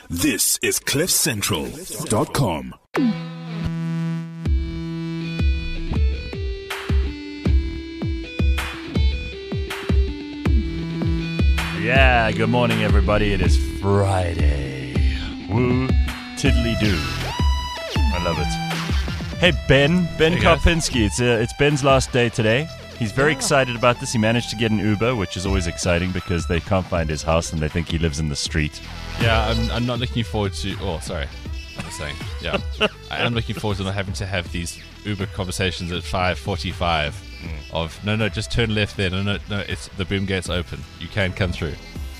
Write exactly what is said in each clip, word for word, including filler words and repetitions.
This is cliff central dot com. Yeah, good morning, everybody. It is Friday. Woo, tiddly doo. I love it. Hey, Ben, Ben Hey, guys. Karpinski. It's uh, it's Ben's last day today. He's very excited about this. He managed to get an Uber, which is always exciting because they can't find his house and they think he lives in the street. Yeah, I'm, I'm not looking forward to... Oh, sorry. I was saying, yeah. I am looking forward to not having to have these Uber conversations at five forty-five mm. of, no, no, just turn left there. No, no, no, it's the boom gate's open. You can come through.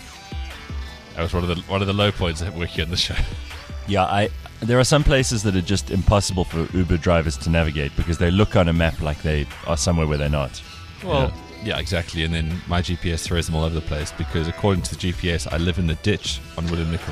That was one of the one of the low points of working on the show. Yeah, I. There are some places that are just impossible for Uber drivers to navigate because they look on a map like they are somewhere where they're not. Well, yeah, yeah exactly. And then my G P S throws them all over the place because according to the G P S, I live in the ditch on William Nicol.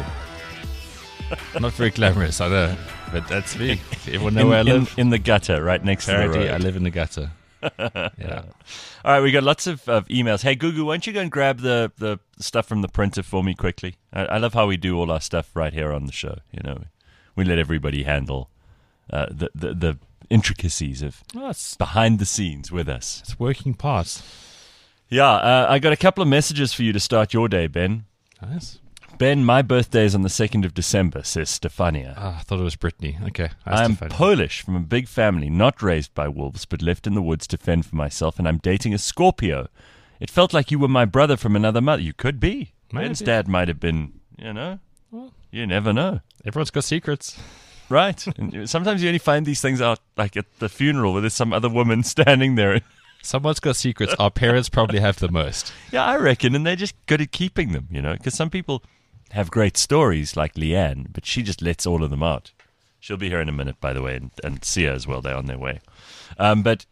Not very glamorous, I know, but that's me. Everyone know in, where I in, live. in the gutter, right next Apparently, to the road. I live in the gutter. Yeah. All right, we got lots of, of emails. Hey, Gugu, why don't you go and grab the, the stuff from the printer for me quickly? I, I love how we do all our stuff right here on the show. You know, we let everybody handle uh, the, the the intricacies of Oh, it's, behind the scenes with us. it's working parts. Yeah, uh, I got a couple of messages for you to start your day, Ben. Nice. Ben, my birthday is on the second of December, says Stefania. Ah, I thought it was Brittany. Okay. I'm Polish, from a big family, not raised by wolves, but left in the woods to fend for myself, and I'm dating a Scorpio. It felt like you were my brother from another mother. You could be. Maybe. Ben's dad might have been, you know. Well. You never know. Everyone's got secrets. Right. And sometimes you only find these things out, like at the funeral, where there's some other woman standing there. Someone's got secrets. Our parents probably have the most. Yeah, I reckon, and they're just good at keeping them, you know, because some people have great stories like Leanne, but she just lets all of them out. She'll be here in a minute, by the way, and, and Sia as well. They're on their way. Um, but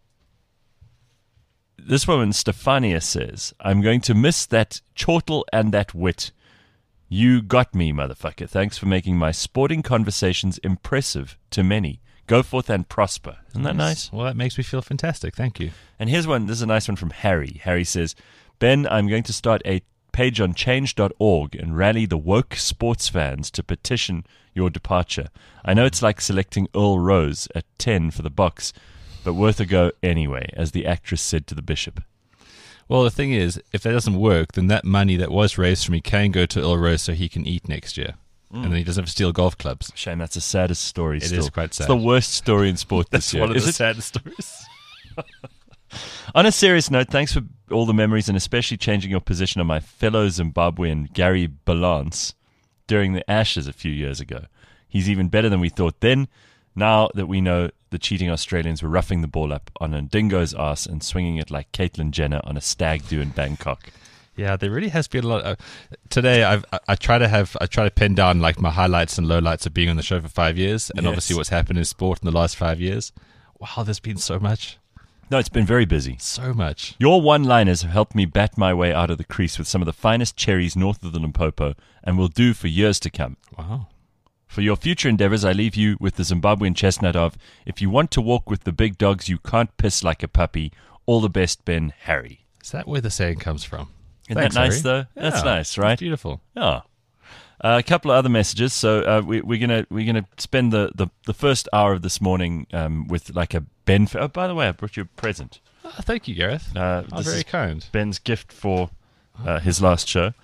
this woman, Stefania, says, I'm going to miss that chortle and that wit. You got me, motherfucker. Thanks for making my sporting conversations impressive to many. Go forth and prosper. Isn't that nice? Well, that makes me feel fantastic. Thank you. And here's one. This is a nice one from Harry. Harry says, Ben, I'm going to start a page on change dot org and rally the woke sports fans to petition your departure. I know it's like selecting Earl Rose at ten for the box, but worth a go anyway, as the actress said to the bishop. Well, the thing is, if that doesn't work, then that money that was raised for me can go to Earl Rose so he can eat next year. Mm. And then he doesn't have to steal golf clubs. Shame, that's the saddest story It still. is quite sad. It's the worst story in sport this That's year. one of is the it? saddest stories. On a serious note, thanks for all the memories and especially changing your position on my fellow Zimbabwean Gary Balance during the Ashes a few years ago. He's even better than we thought then, now that we know the cheating Australians were roughing the ball up on a dingo's ass and swinging it like Caitlyn Jenner on a stag do in Bangkok. Yeah, there really has been a lot. Of, today, I've, I, I try to have I try to pin down like my highlights and lowlights of being on the show for five years, and Yes. obviously what's happened in sport in the last five years. Wow, there's been so much, No, it's been very busy. so much. Your one-liners have helped me bat my way out of the crease with some of the finest cherries north of the Limpopo and will do for years to come. Wow. For your future endeavors, I leave you with the Zimbabwean chestnut of, if you want to walk with the big dogs, you can't piss like a puppy. All the best, Ben. Harry. Is that where the saying comes from? Isn't Thanks, that nice, Harry. though? That's Yeah, nice, right? Beautiful. Yeah. Uh, a couple of other messages. So uh, we, we're gonna we're gonna spend the, the, the first hour of this morning um, with like a Ben. Oh, by the way, I brought you a present. Oh, thank you, Gareth. Uh, oh, this very is kind. Ben's gift for uh, his last show.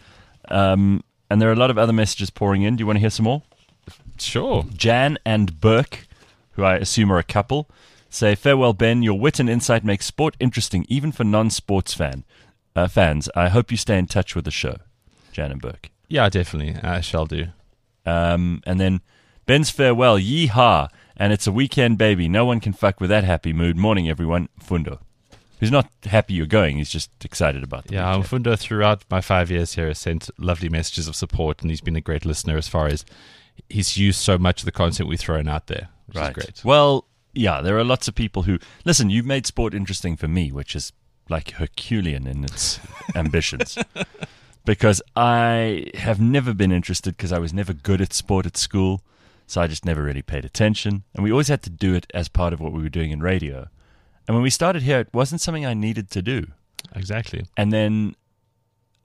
Um, and there are a lot of other messages pouring in. Do you want to hear some more? Sure. Jan and Burke, who I assume are a couple, say, farewell, Ben. Your wit and insight make sport interesting, even for non-sports fan uh, fans. I hope you stay in touch with the show. Jan and Burke. Yeah, definitely. I shall do. Um, and then Ben's farewell. Yee-haw. And it's a weekend, baby. No one can fuck with that happy mood. Morning, everyone. Fundo. Who's not happy you're going. He's just excited about the Yeah, weekend. Fundo throughout my five years here has sent lovely messages of support, and he's been a great listener as far as he's used so much of the content we've thrown out there, which Right. is great. Well, yeah, there are lots of people who... Listen, you've made sport interesting for me, which is like Herculean in its ambitions. Because I have never been interested because I was never good at sport at school, so I just never really paid attention. And we always had to do it as part of what we were doing in radio. And when we started here, it wasn't something I needed to do. Exactly. And then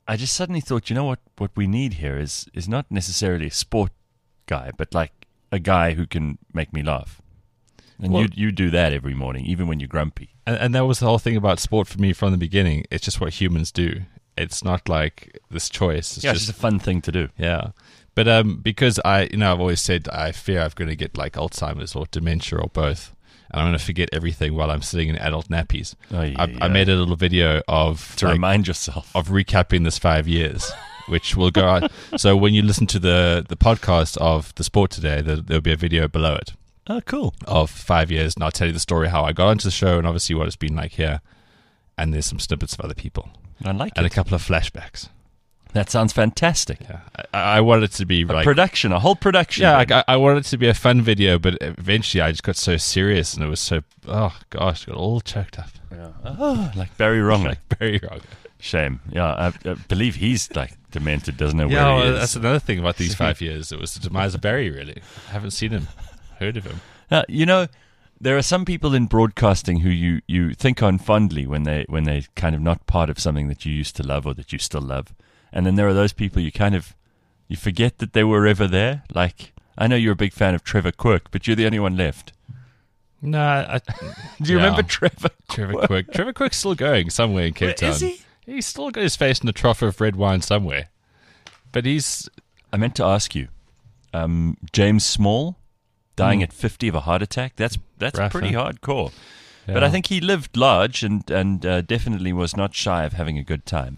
I just suddenly thought, you know what? What we need here is is not necessarily a sport guy, but like a guy who can make me laugh. And Well- you you do that every morning, even when you're grumpy. And, and that was the whole thing about sport for me from the beginning. It's just what humans do. It's not like this choice. It's yeah, just it's just a fun thing to do. Yeah. But um, because I, you know, I've always said I fear I'm going to get like Alzheimer's or dementia or both. And I'm going to forget everything while I'm sitting in adult nappies. Oh, yeah, I, yeah. I made a little video of To like, remind yourself. of recapping this five years, which will go out. So when you listen to the, the podcast of the sport today, there, there'll be a video below it Oh, cool. of five years. And I'll tell you the story, how I got onto the show and obviously what it's been like here. And there's some snippets of other people I like and a it. couple of flashbacks. That sounds fantastic. Yeah. I, I wanted it to be A like, production, a whole production. yeah, like, I, I wanted it to be a fun video, but eventually I just got so serious and it was so, oh gosh, got all choked up. Yeah. Oh, like Barry Wrongler. Like very wrong. Shame. Yeah, I, I believe he's like demented, doesn't know Yeah, where he well, is. that's another thing about these five years. It was the demise of Barry, really. I haven't seen him, heard of him. Now, you know, there are some people in broadcasting who you, you think on fondly when they when they're kind of not part of something that you used to love or that you still love, and then there are those people you kind of you forget that they were ever there. Like, I know you're a big fan of Trevor Quirk, but you're the only one left. No, I, Do you Yeah. remember Trevor? Trevor Quirk? Quirk. Trevor Quirk's still going somewhere in Cape Where Town. is he? He's still got his face in a trough of red wine somewhere. But he's I meant to ask you, um, James Small dying Mm. at fifty of a heart attack. That's that's Rough, pretty huh? hardcore. But I think he lived large and and uh, definitely was not shy of having a good time.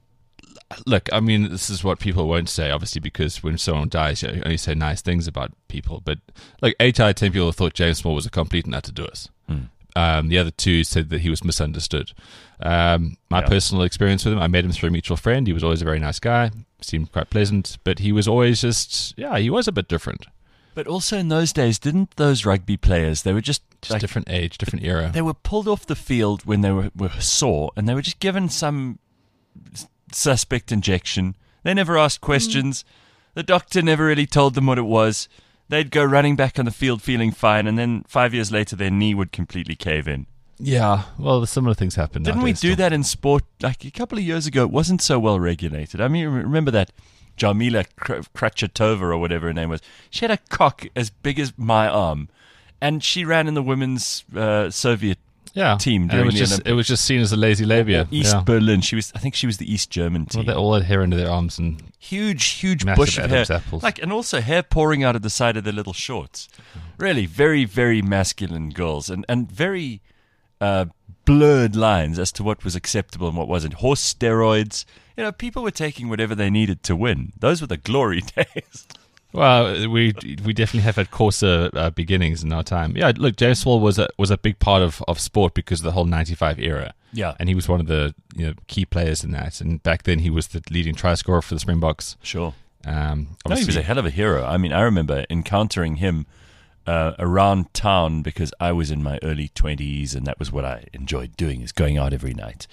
Look, I mean, this is what people won't say, obviously, because when someone dies, you only say nice things about people. But like eight out of ten people thought James Small was a complete and utter doers. Mm. Um, the other two said that he was misunderstood. Um, my Yeah. personal experience with him, I met him through a mutual friend. He was always a very nice guy, seemed quite pleasant, but he was always just, yeah, he was a bit different. But also in those days, didn't those rugby players, they were just, Just like, different age, different era. they were pulled off the field when they were, were sore and they were just given some s- suspect injection. They never asked questions. The doctor never really told them what it was. They'd go running back on the field feeling fine, and then five years later their knee would completely cave in. Yeah, well, similar things happen. Didn't we nowadays do still. that in sport? Like a couple of years ago, it wasn't so well regulated. I mean, remember that Jarmila Kr- Krachetova or whatever her name was? She had a cock as big as my arm, and she ran in the women's uh, Soviet yeah. team And during it was the just Olympics. it was just seen as a lazy labia. East yeah. Berlin. She was, I think, she was the East German Well, team. they all had hair under their arms and Huge, huge Massive bush of hair, Adam's apples. like, and also hair pouring out of the side of their little shorts. Really, very, very masculine girls, and and very uh, blurred lines as to what was acceptable and what wasn't. Horse steroids. You know, people were taking whatever they needed to win. Those were the glory days. Well, we we definitely have had coarser uh, beginnings in our time. Yeah, look, James Small was a was a big part of, of sport because of the whole ninety-five era. Yeah, And he was one of the you know key players in that. And back then, he was the leading try scorer for the Springboks. sure. Um, No, he obviously, was a hell of a hero. I mean, I remember encountering him uh, around town because I was in my early twenties, and that was what I enjoyed doing, is going out every night.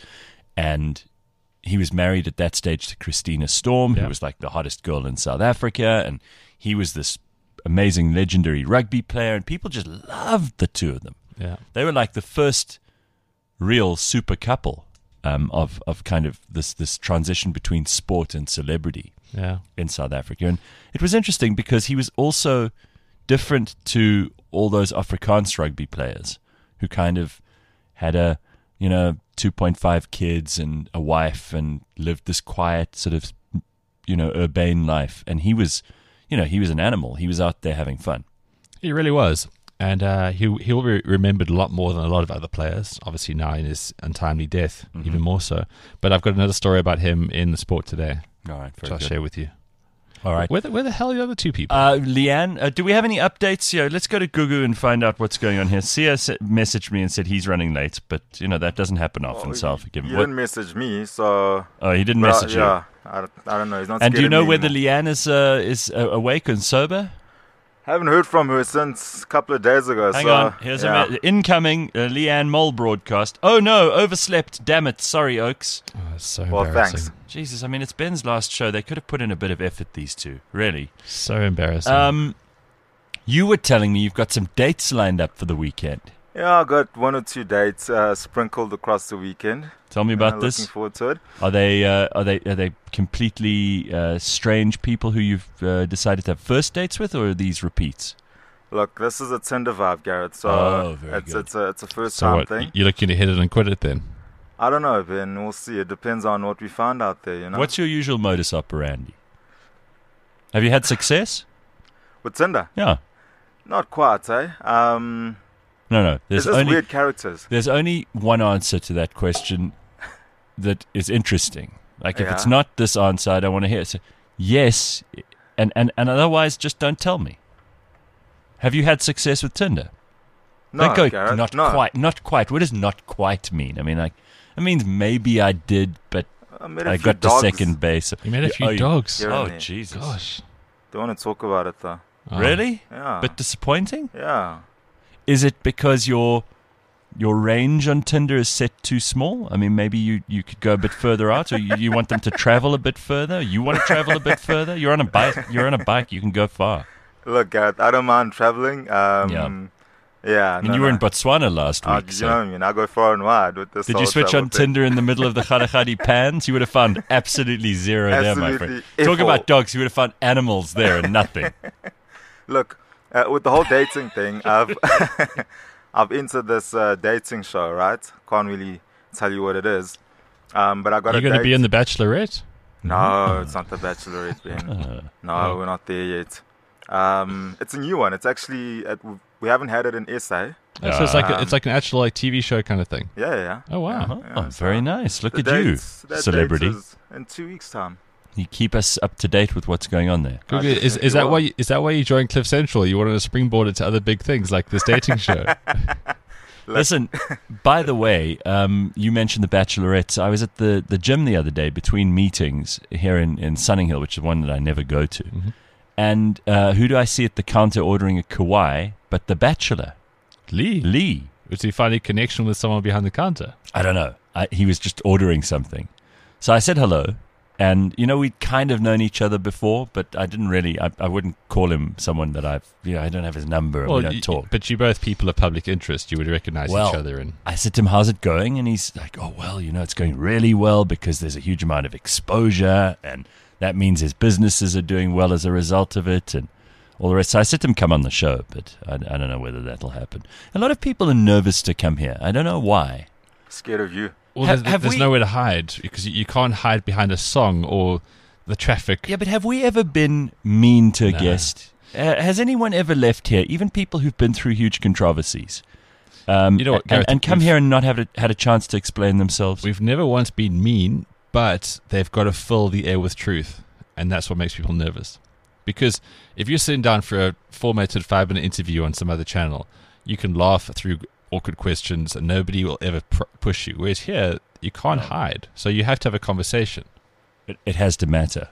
And he was married at that stage to Christina Storm, Yeah. who was like the hottest girl in South Africa, and he was this amazing, legendary rugby player, and people just loved the two of them. yeah. They were like the first real super couple um, of of kind of this this transition between sport and celebrity Yeah. in South Africa. And it was interesting because he was also different to all those Afrikaans rugby players who kind of had a, you know, two point five kids and a wife and lived this quiet sort of, you know, urbane life. And he was, you know, he was an animal. He was out there having fun. He really was. And uh, he he'll be remembered a lot more than a lot of other players. Obviously now in his untimely death, Mhm. even more so. But I've got another story about him in the sport today, All right, which I'll share with you. All right. Where the, where the hell are the other two people? Uh, Leanne, uh, do we have any updates? Yeah, let's go to Gugu and find out what's going on here. Sia s- messaged me and said he's running late, but you know that doesn't happen often. Oh, so I'll he- forgive him. He What- didn't message me, so. Oh, he didn't well, message you. Yeah, I, don't- I don't know. He's not. And do you scared know of me whether anymore. Leanne is uh, is uh, awake and sober? Haven't heard from her since a couple of days ago. Hang so, on, here's yeah. a me- incoming uh, Leanne Mole broadcast. Oh no, overslept. Damn it. Sorry, Oaks. Oh, it's so Well, embarrassing. thanks. Jesus, I mean it's Ben's last show. They could have put in a bit of effort. These two, really. So embarrassing. Um, you were telling me you've got some dates lined up for the weekend. Yeah, I got one or two dates uh, sprinkled across the weekend. Tell me about uh, this. Looking forward to it. Are they uh, are they are they completely uh, strange people who you've uh, decided to have first dates with, or are these repeats? Look, this is a Tinder vibe, Garrett. So Oh, very it's good. it's a it's a first So time what? thing. You're looking to hit it and quit it then? I don't know, Ben. We'll see. It depends on what we find out there. You know. What's your usual modus operandi? Have you had success? with Tinder? Yeah. Not quite, eh? Um, No, no. There's it's just only weird characters. there's only one answer to that question that is interesting. Like, if it's Yeah. not this answer, I don't want to hear it. So, yes, and, and, and otherwise, just don't tell me. Have you had success with Tinder? No, Don't go, Gareth, not no. quite. Not quite. What does not quite mean? I mean, like, it means maybe I did, but I, met a I few got to dogs. second base. You met a You- few oh, you- dogs. Here Oh, and there. Jesus. Gosh. Don't want to talk about it though. Oh. Really? Yeah. But disappointing? yeah. Is it because your your range on Tinder is set too small? I mean, maybe you, you could go a bit further out, or you, you want them to travel a bit further. You want to travel a bit further. You're on a bike. You're on a bike. You can go far. Look, Gareth, I don't mind traveling. Um, Yeah. Yeah. I mean, no, you were no. in Botswana last Uh, week. you So. know what I mean? I go far and wide with this. Did you whole switch travel on thing. Tinder in the middle of the Kharahari pans? You would have found absolutely zero there, my friend. Absolutely Talk F all. about dogs. You would have found animals there and nothing. Look, uh, with the whole dating thing, I've I've entered this uh, dating show, right? Can't really tell you what it is. Um, but I got Are a you going to date. be in The Bachelorette? No, it's not the Bachelorette, Ben. Uh, No, Oh. we're not there yet. Um, it's a new one. It's actually at, we haven't had it in S A. Oh, so it's like a, Um, it's like an actual like T V show kind of thing. Yeah, yeah. yeah. Oh wow. oh, Yeah, so very nice. Look The at dates- you, that date celebrity. is in two weeks' time. You keep us up to date with what's going on there. Good, I good. Is definitely is that will. why you, is that why you joined Cliff Central? You wanted to springboard it to other big things like this dating show. Listen, by the way, um, you mentioned the Bachelorettes. I was at the, the gym the other day between meetings here in, in Sunninghill, which is one that I never go to. Mm-hmm. And uh, who do I see at the counter ordering a Kauai but the Bachelor? Lee, Lee. was he finding a connection with someone behind the counter? I don't know. I, he was just ordering something. So I said hello. And, you know, we'd kind of known each other before, but I didn't really, I, I wouldn't call him someone that I've, you know, I don't have his number and we don't you- talk. but you both people of public interest. You would recognize Well, each other. And I said to him, how's it going? And he's like, oh, well, you know, it's going really well because there's a huge amount of exposure and that means his businesses are doing well as a result of it and all the rest. So I said to him, come on the show, but I, I don't know whether that'll happen. A lot of people are nervous to come here. I don't know why. Scared of you. well, have- there's, have there's we- nowhere to hide because you, you can't hide behind a song or the traffic. Yeah, but have we ever been mean to a No. guest? Uh, has anyone ever left here, even people who've been through huge controversies, um, You know what, and, Gareth, and come we've- here and not have a, had a chance to explain themselves? We've never once been mean, but they've got to fill the air with truth, and that's what makes people nervous. Because if you're sitting down for a formatted five-minute interview on some other channel, you can laugh through awkward questions, and nobody will ever pr- push you. Whereas here, you can't hide, so you have to have a conversation, It, it has to matter.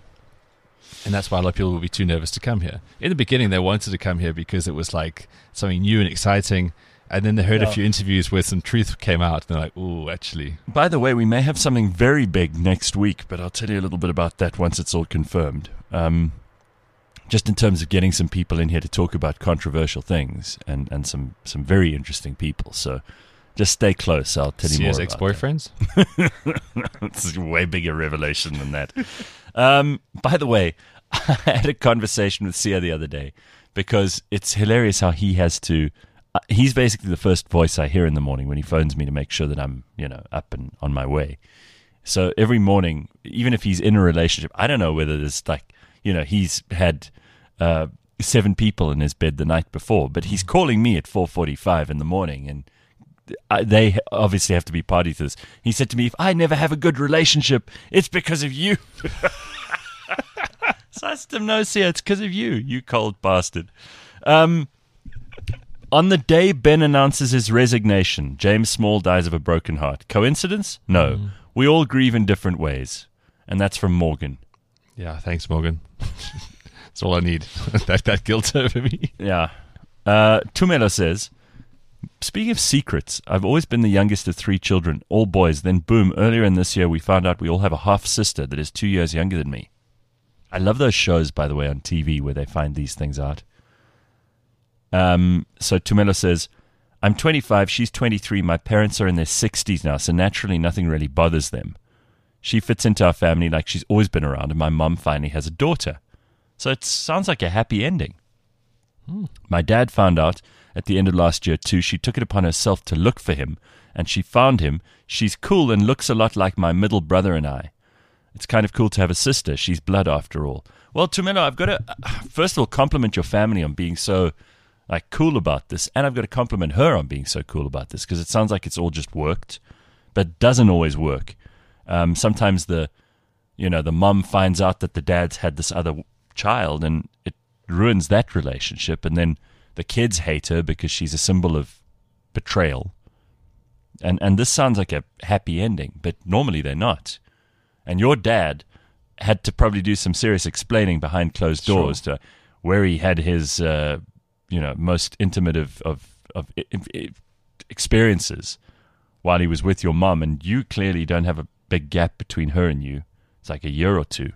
and that's why a lot of people will be too nervous to come here. In the beginning, they wanted to come here because it was like something new and exciting, and then they heard Yeah. a few interviews where some truth came out, and they're like, "Ooh, actually." By the way, we may have something very big next week, but I'll tell you a little bit about that once it's all confirmed. Um, just in terms of getting some people in here to talk about controversial things and, and some, some very interesting people. So just stay close. I'll tell you more Sia's about ex-boyfriends. that. It's a way bigger revelation than that. Um, by the way, I had a conversation with Sia the other day because it's hilarious how he has to... Uh, he's basically the first voice I hear in the morning when he phones me to make sure that I'm, you know, up and on my way. So every morning, even if he's in a relationship, I don't know whether there's like, you know, he's had uh, seven people in his bed the night before, but he's calling me at four forty-five in the morning, and I, they obviously have to be party to this. He said to me, if I never have a good relationship, it's because of you. So I said to him, no, see, it's because of you, you cold bastard. Um, on the day Ben announces his resignation, James Small dies of a broken heart. Coincidence? No. Mm. We all grieve in different ways. And that's from Morgan. Yeah, thanks, Morgan. That's all I need. that that guilt over me. Yeah. Uh, Tumelo says, speaking of secrets, I've always been the youngest of three children, all boys. Then boom, earlier in this year, we found out we all have a half-sister that is two years younger than me. I love those shows, by the way, on T V where they find these things out. Um, so Tumelo says, I'm twenty-five, she's twenty-three. My parents are in their sixties now, so naturally nothing really bothers them. She fits into our family like she's always been around, and my mum finally has a daughter. So it sounds like a happy ending. Hmm. My dad found out at the end of last year too. She took it upon herself to look for him, and she found him. She's cool and looks a lot like my middle brother and I. It's kind of cool to have a sister. She's blood after all. Well, Tumelo, I've got to, first of all, compliment your family on being so like cool about this, and I've got to compliment her on being so cool about this, because it sounds like it's all just worked, but it doesn't always work. Um, sometimes the, you know, the mum finds out that the dad's had this other child, and it ruins that relationship, and then the kids hate her because she's a symbol of betrayal. And and this sounds like a happy ending, but normally they're not. And your dad had to probably do some serious explaining behind closed doors sure. to where he had his, uh, you know, most intimate of, of, of experiences while he was with your mom. And you clearly don't have a big gap between her and you. It's like a year or two.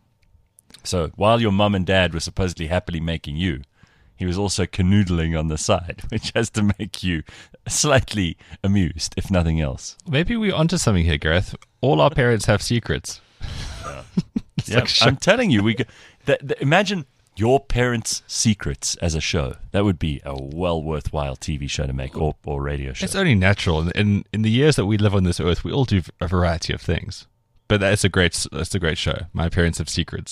So while your mom and dad were supposedly happily making you, he was also canoodling on the side, which has to make you slightly amused, if nothing else. Maybe we're onto something here, Gareth. All our parents have secrets. Yeah. Yeah, like I'm telling you, we th- th- imagine your parents' secrets as a show. That would be a well worthwhile T V show to make, or, or radio show. It's only natural. In, in in the years that we live on this earth, we all do a variety of things. But that's a great that's a great show. My parents have secrets.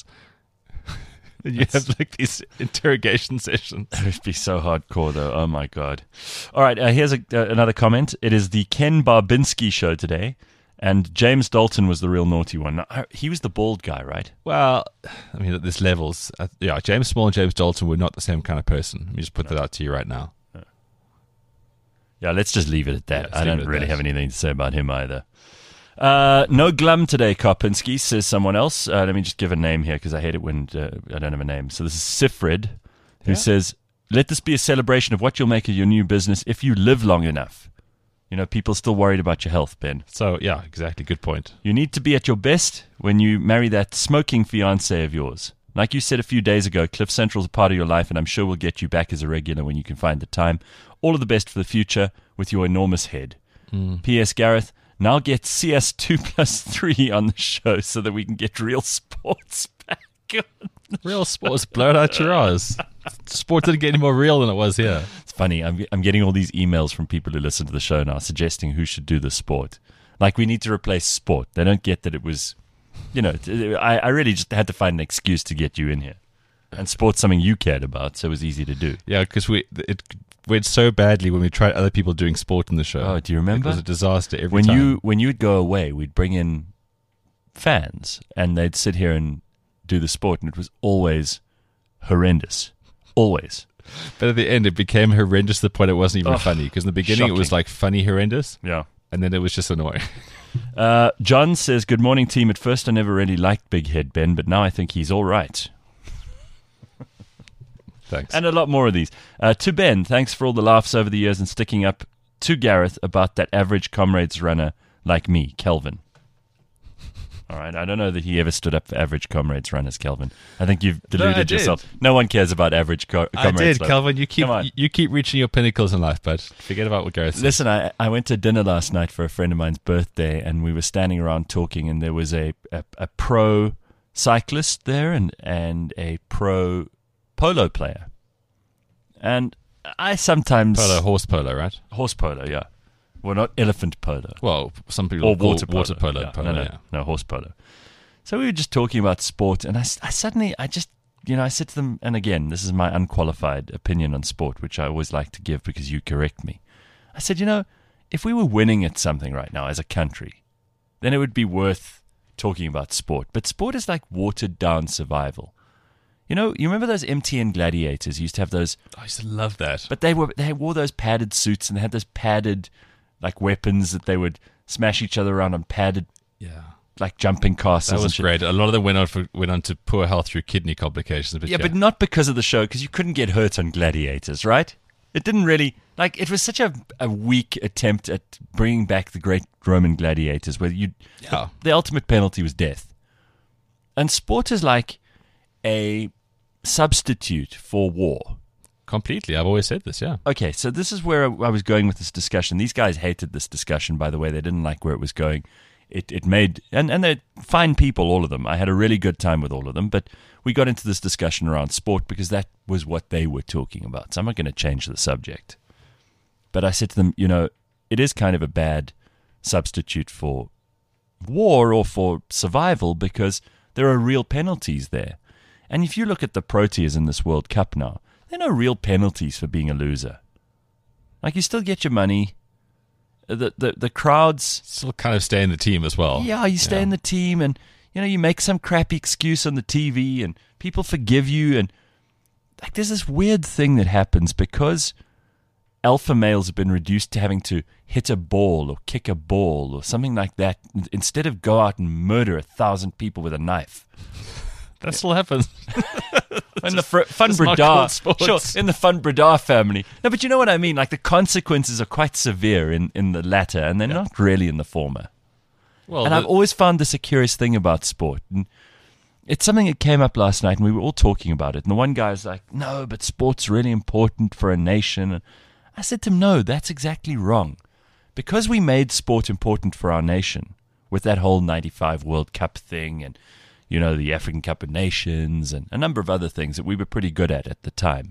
You have like these interrogation sessions. It would be so hardcore, though. Oh my god! All right, uh, here's a, uh, another comment. It is the Ken Barbinski show today, and James Dalton was the real naughty one. Now, he was the bald guy, right? Well, I mean, there's levels. Uh, yeah, James Small and James Dalton were not the same kind of person. Let me just put no. that out to you right now. No. Yeah, let's just leave it at that. Yeah, I don't really that. have anything to say about him either. Uh, no glum today, Karpinski, says someone else. Uh, let me just give a name here because I hate it when uh, I don't have a name. So this is Sifred, who yeah. says, let this be a celebration of what you'll make of your new business if you live long enough. You know, people are still worried about your health, Ben. So, yeah, exactly. Good point. You need to be at your best when you marry that smoking fiancé of yours. Like you said a few days ago, Cliff Central's a part of your life, and I'm sure we'll get you back as a regular when you can find the time. All of the best for the future with your enormous head. Mm. P S. Gareth, now get C S two plus three on the show so that we can get real sports back on. Real sports blurred out your eyes. Sport didn't get any more real than it was here. It's funny. I'm I'm getting all these emails from people who listen to the show now suggesting who should do the sport. Like, we need to replace sport. They don't get that it was, you know, I, I really just had to find an excuse to get you in here. And sport's something you cared about, so it was easy to do. Yeah, because we it went so badly when we tried other people doing sport in the show. Oh, do you remember? It was a disaster every when time. you when you'd go away, we'd bring in fans, and they'd sit here and do the sport, and it was always horrendous. Always. But at the end, it became horrendous to the point it wasn't even oh, funny. Because in the beginning, shocking. It was like funny horrendous. Yeah. And then it was just annoying. uh, John says, good morning, team. At first, I never really liked Big Head Ben, but now I think he's all right. Thanks. And a lot more of these. Uh, to Ben, thanks for all the laughs over the years and sticking up to Gareth about that average comrades runner like me, Kelvin. All right, I don't know that he ever stood up for average comrades runners, Kelvin. I think you've deluded no, yourself. No one cares about average co- comrades. I did, like. Kelvin. You keep you keep reaching your pinnacles in life, bud. Forget about what Gareth said. Listen, I, I went to dinner last night for a friend of mine's birthday, and we were standing around talking, and there was a, a, a pro cyclist there and, and a pro polo player. And I sometimes... Polo, horse polo, right? Horse polo, yeah. Well, not elephant polo. Well, some people or call water polo. Water polo, yeah. polo no, no, yeah. no, horse polo. So we were just talking about sport, and I, I suddenly, I just, you know, I said to them, and again, this is my unqualified opinion on sport, which I always like to give because you correct me. I said, you know, if we were winning at something right now as a country, then it would be worth talking about sport. But sport is like watered down survival. You know, you remember those M T N gladiators? You used to have those. I used to love that. But they were they wore those padded suits, and they had those padded, like, weapons that they would smash each other around on padded, yeah, like jumping castles. That was great. A lot of them went on for, went on to poor health through kidney complications. But yeah, yeah, but not because of the show, because you couldn't get hurt on gladiators, right? It didn't really, like, it was such a, a weak attempt at bringing back the great Roman gladiators, where you, yeah. the, the ultimate penalty was death. And sport is like a substitute for war. Completely. I've always said this, yeah. Okay, so this is where I was going with this discussion. These guys hated this discussion, by the way. They didn't like where it was going. It it made, and, and they're fine people, all of them. I had a really good time with all of them, but we got into this discussion around sport because that was what they were talking about. So I'm not going to change the subject. But I said to them, you know, it is kind of a bad substitute for war or for survival because there are real penalties there. And if you look at the Proteas in this World Cup now, there are no real penalties for being a loser. Like, you still get your money. The the, the crowds... Still kind of stay in the team as well. Yeah, you stay yeah. in the team and, you know, you make some crappy excuse on the T V and people forgive you. And, like, there's this weird thing that happens because alpha males have been reduced to having to hit a ball or kick a ball or something like that instead of go out and murder a thousand people with a knife. That still happens. In the fr- Fun Bradar, sure, in the Fun Bradar family. No, but you know what I mean. Like, the consequences are quite severe in, in the latter, and they're yeah. not really in the former. Well, and the- I've always found this a curious thing about sport. And it's something that came up last night, and we were all talking about it. And the one guy was like, "No, but sport's really important for a nation." And I said to him, "No, that's exactly wrong. Because we made sport important for our nation with that whole ninety-five World Cup thing and, you know, the African Cup of Nations and a number of other things that we were pretty good at at the time.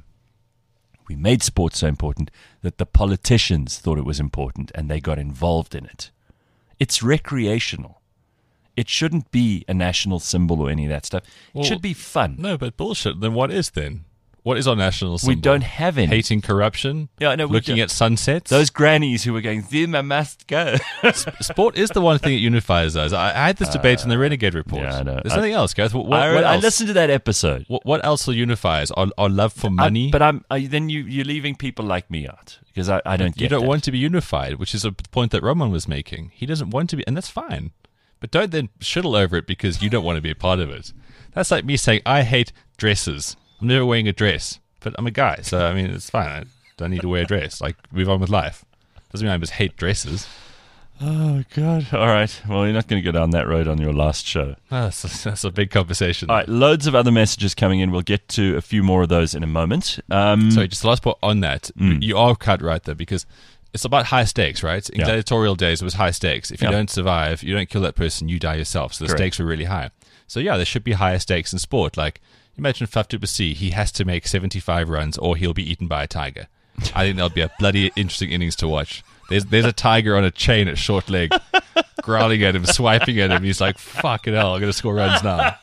We made sport so important that the politicians thought it was important and they got involved in it. It's recreational. It shouldn't be a national symbol or any of that stuff. It Well, should be fun. No, but bullshit. Then what is then? What is our national symbol? We don't have any. Hating corruption? Yeah, no, we Looking don't. at sunsets? Those grannies who were going, Zima must go. Sport is the one thing that unifies us. I, I had this debate in the Renegade Report. yeah, I know. There's I- nothing else, Gareth. What, what, I, what I else? listened to that episode. What, what else will unify us? Our, our love for money? I, but I'm I, then you, you're leaving people like me out because I, I don't get you don't that. want to be unified, which is a point that Roman was making. He doesn't want to be, and that's fine. But don't then shittle over it because you don't want to be a part of it. That's like me saying, I hate dresses. I'm never wearing a dress. But I'm a guy, so I mean, it's fine. I don't need to wear a dress. Like, move on with life. Doesn't mean I just hate dresses. Oh, God. All right. Well, you're not going to go down that road on your last show. Oh, that's, a, that's a big conversation. All right. Loads of other messages coming in. We'll get to a few more of those in a moment. Um, Sorry, just the last part on that. Mm. You are cut right there because it's about high stakes, right? In Yeah. gladiatorial days, it was high stakes. If you Yeah. don't survive, you don't kill that person, you die yourself. So the Correct. stakes were really high. So yeah, there should be higher stakes in sport. Like, imagine Faf du Plessis, he has to make seventy-five runs or he'll be eaten by a tiger. I think that'll be a bloody interesting innings to watch. There's there's a tiger on a chain at short leg, growling at him, swiping at him. He's like, fucking hell, I'm going to score runs now.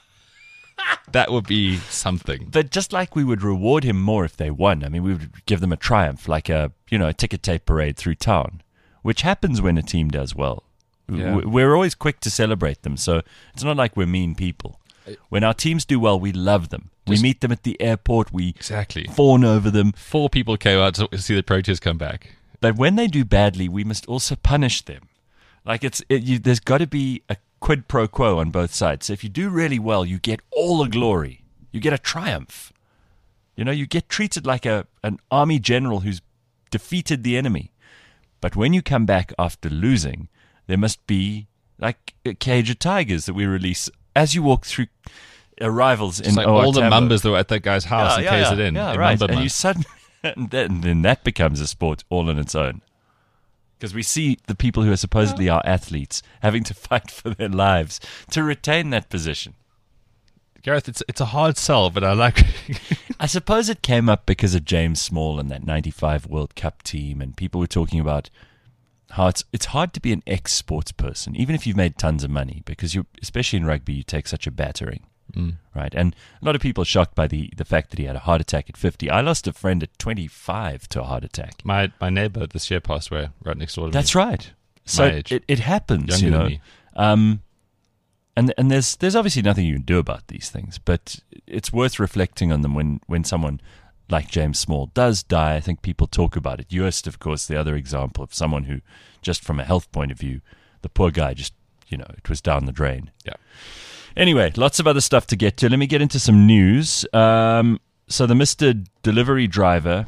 That would be something. But just like we would reward him more if they won. I mean, we would give them a triumph, like a, you know, a ticket tape parade through town, which happens when a team does well. Yeah. W- We're always quick to celebrate them, so it's not like we're mean people. When our teams do well, we love them. We Just- meet them at the airport. We Exactly. fawn over them. Four people came out to see the Proteas come back. But when they do badly, we must also punish them. Like it's, it, you, there's got to be a quid pro quo on both sides. So if you do really well, you get all the glory. You get a triumph. You know, you get treated like a an army general who's defeated the enemy. But when you come back after losing, there must be like a cage of tigers that we release as you walk through arrivals in It's like all the Owatambo. mambas that were at that guy's house and pays it in. Yeah, in right. Mamba And you month. suddenly, and then, then that becomes a sport all on its own. Because we see the people who are supposedly our athletes having to fight for their lives to retain that position. Gareth, it's it's a hard sell, but I like. I suppose it came up because of James Small and that ninety-five World Cup team, and people were talking about how it's it's hard to be an ex-sports person, even if you've made tons of money, because you, especially in rugby, you take such a battering, Mm. right? And a lot of people are shocked by the, the fact that he had a heart attack at fifty. I lost a friend at twenty-five to a heart attack. my my neighbour this year passed away right next door to That's me. right. So My age. it it happens, Younger you than know. me. Um, and and there's there's obviously nothing you can do about these things, but it's worth reflecting on them when, when someone like James Small does die. I think people talk about it. Yost, of course, the other example of someone who, just from a health point of view, the poor guy just, you know, it was down the drain. Yeah. Anyway, lots of other stuff to get to. Let me get into some news. Um, so the Mister Delivery driver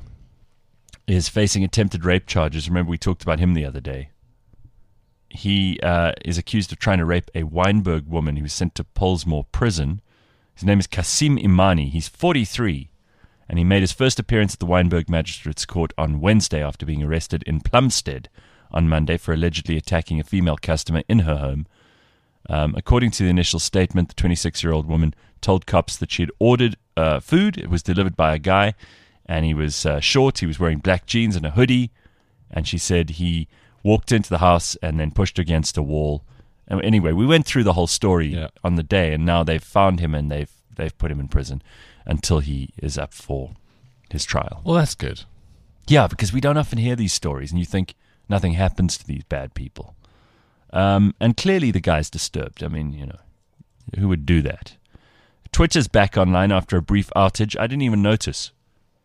is facing attempted rape charges. Remember, we talked about him the other day. He uh, is accused of trying to rape a Wynberg woman who was sent to Pollsmoor prison. His name is Kasim Imani. He's forty-three, and he made his first appearance at the Wynberg Magistrates Court on Wednesday after being arrested in Plumstead on Monday for allegedly attacking a female customer in her home. Um, according to the initial statement, the twenty-six-year-old woman told cops that she had ordered uh, food. It was delivered by a guy, and he was uh, short. He was wearing black jeans and a hoodie, and she said he walked into the house and then pushed her against a wall. And anyway, we went through the whole story Yeah. on the day, and now they've found him and they've they've put him in prison until he is up for his trial. Well, that's good. Yeah, because we don't often hear these stories, and you think nothing happens to these bad people. Um, and clearly the guy's disturbed. I mean, you know, who would do that? Twitter's back online after a brief outage. I didn't even notice.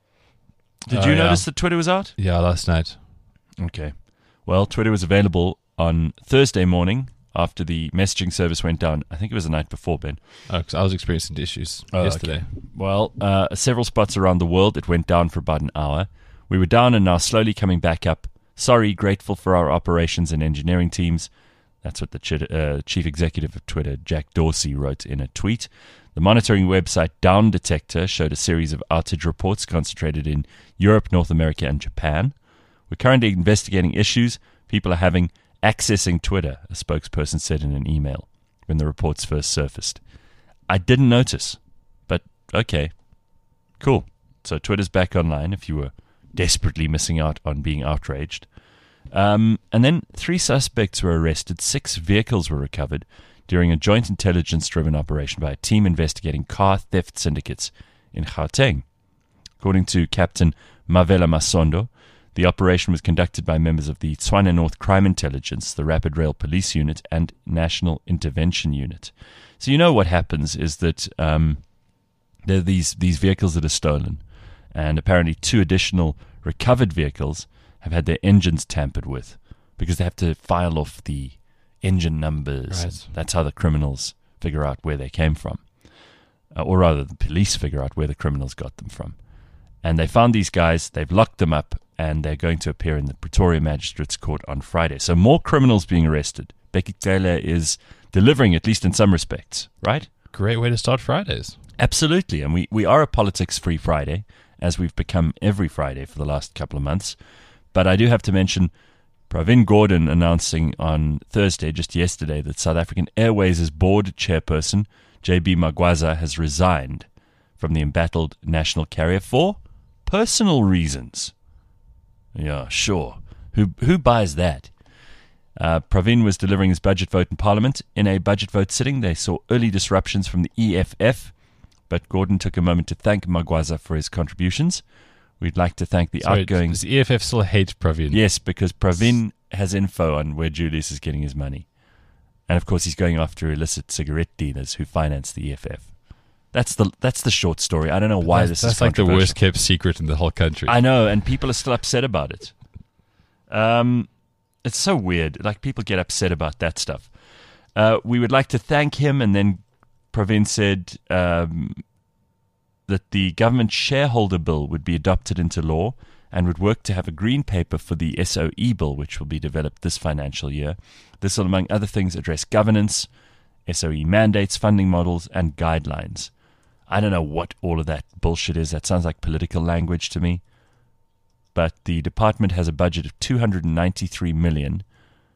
Did Oh, you yeah. notice that Twitter was out? Yeah, last night. Okay. Well, Twitter was available on Thursday morning after the messaging service went down. I think it was the night before, Ben. Oh, 'cause I was experiencing issues Oh, yesterday. okay. Well, uh, several spots around the world, it went down for about an hour. We were down and now slowly coming back up. Sorry, grateful for our operations and engineering teams. That's what the ch- uh, chief executive of Twitter, Jack Dorsey, wrote in a tweet. The monitoring website Down Detector showed a series of outage reports concentrated in Europe, North America, and Japan. We're currently investigating issues people are having accessing Twitter, a spokesperson said in an email when the reports first surfaced. I didn't notice, but okay, cool. So Twitter's back online if you were desperately missing out on being outraged. Um, and then three suspects were arrested. Six vehicles were recovered during a joint intelligence-driven operation by a team investigating car theft syndicates in Gauteng. According to Captain Mavela Masondo, the operation was conducted by members of the Tswana North Crime Intelligence, the Rapid Rail Police Unit, and National Intervention Unit. So you know what happens is that um, there are these, these vehicles that are stolen, and apparently two additional recovered vehicles have had their engines tampered with because they have to file off the engine numbers. Right. That's how the criminals figure out where they came from. Uh, or rather, the police figure out where the criminals got them from. And they found these guys, they've locked them up, and they're going to appear in the Pretoria Magistrates Court on Friday. So more criminals being arrested. Becky Taylor is delivering, at least in some respects, right? Great way to start Fridays. Absolutely. And we, we are a politics-free Friday, as we've become every Friday for the last couple of months. But I do have to mention Pravin Gordhan announcing on Thursday, just yesterday, that South African Airways' board chairperson, J B Magwaza, has resigned from the embattled national carrier for personal reasons. Yeah, sure. Who who buys that? Uh, Pravin was delivering his budget vote in Parliament. In a budget vote sitting, they saw early disruptions from the E F F, but Gordhan took a moment to thank Magwaza for his contributions. We'd like to thank the Sorry, outgoing... does the E F F still hate Pravin? Yes, because Pravin has info on where Julius is getting his money. And of course, he's going after illicit cigarette dealers who finance the E F F. That's the that's the short story. I don't know why that's, this that's is like the controversial. worst kept secret in the whole country. I know, and people are still upset about it. Um, it's so weird. Like, people get upset about that stuff. Uh, we would like to thank him, and then Pravin said um, that the government shareholder bill would be adopted into law and would work to have a green paper for the S O E bill, which will be developed this financial year. This will, among other things, address governance, S O E mandates, funding models, and guidelines. I don't know what all of that bullshit is. That sounds like political language to me. But the department has a budget of two hundred ninety-three million dollars,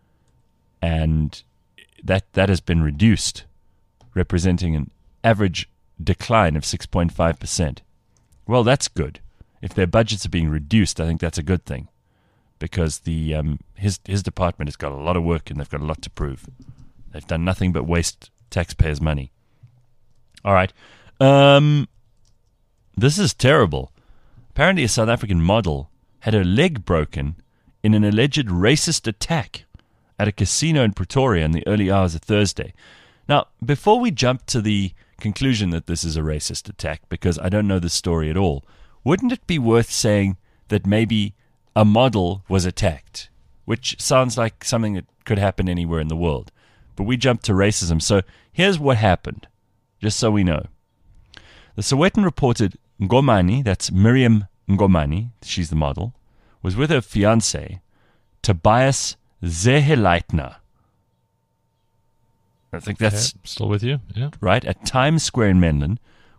and that that has been reduced, representing an average decline of six point five percent. Well, that's good. If their budgets are being reduced, I think that's a good thing, because the um, his his department has got a lot of work and they've got a lot to prove. They've done nothing but waste taxpayers' money. All right. Um, this is terrible. Apparently, a South African model had her leg broken in an alleged racist attack at a casino in Pretoria in the early hours of Thursday. Now, before we jump to the conclusion that this is a racist attack, because I don't know the story at all, wouldn't it be worth saying that maybe a model was attacked, which sounds like something that could happen anywhere in the world? But we jumped to racism. So here's what happened, just so we know. The Sowetan reported Ngomani, that's Miriam Ngomani, she's the model, was with her fiancé, Tobias Zeheleitner. I think that's Okay, still with you? Yeah. right, at Times Square in Menlyn,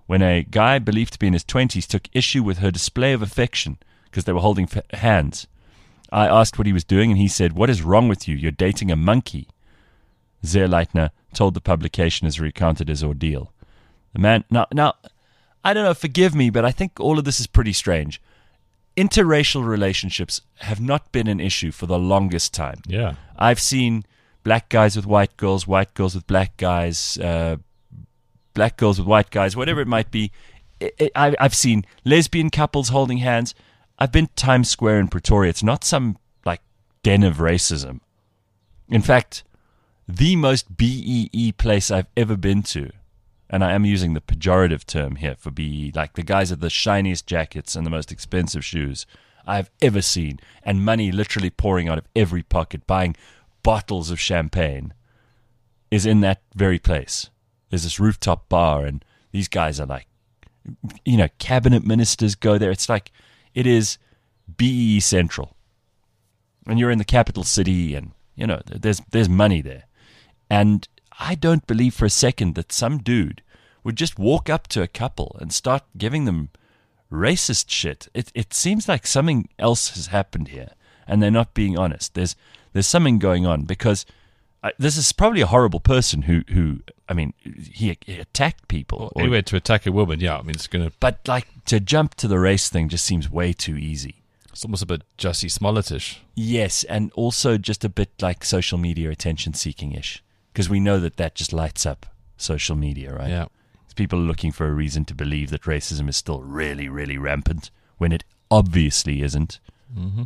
when a guy believed to be in his twenties took issue with her display of affection because they were holding f- hands. I asked what he was doing, and he said, "What is wrong with you? You're dating a monkey." Zerleitner told the publication as he recounted his ordeal. The man, now, now, I don't know, forgive me, but I think all of this is pretty strange. Interracial relationships have not been an issue for the longest time. Yeah. I've seen black guys with white girls, white girls with black guys, uh, black girls with white guys, whatever it might be. It, it, I, I've seen lesbian couples holding hands. I've been to Times Square in Pretoria. It's not some, like, den of racism. In fact, the most B E E place I've ever been to, and I am using the pejorative term here for B E E, like the guys with the shiniest jackets and the most expensive shoes I've ever seen, and money literally pouring out of every pocket, buying bottles of champagne, is in that very place. There's this rooftop bar, and these guys are like, you know, cabinet ministers go there. It's like, it is B E E Central. And you're in the capital city, and, you know, there's there's money there. And I don't believe for a second that some dude would just walk up to a couple and start giving them racist shit. It it seems like something else has happened here, and they're not being honest. There's there's something going on, because I, this is probably a horrible person who, who I mean, he, he attacked people. Well, or, anyway, to attack a woman, yeah, I mean, it's going to... but, like, to jump to the race thing just seems way too easy. It's almost a bit Jussie Smollett-ish. Yes, and also just a bit like social media attention-seeking-ish, because we know that that just lights up social media, right? Yeah. People are looking for a reason to believe that racism is still really, really rampant when it obviously isn't. Mm-hmm.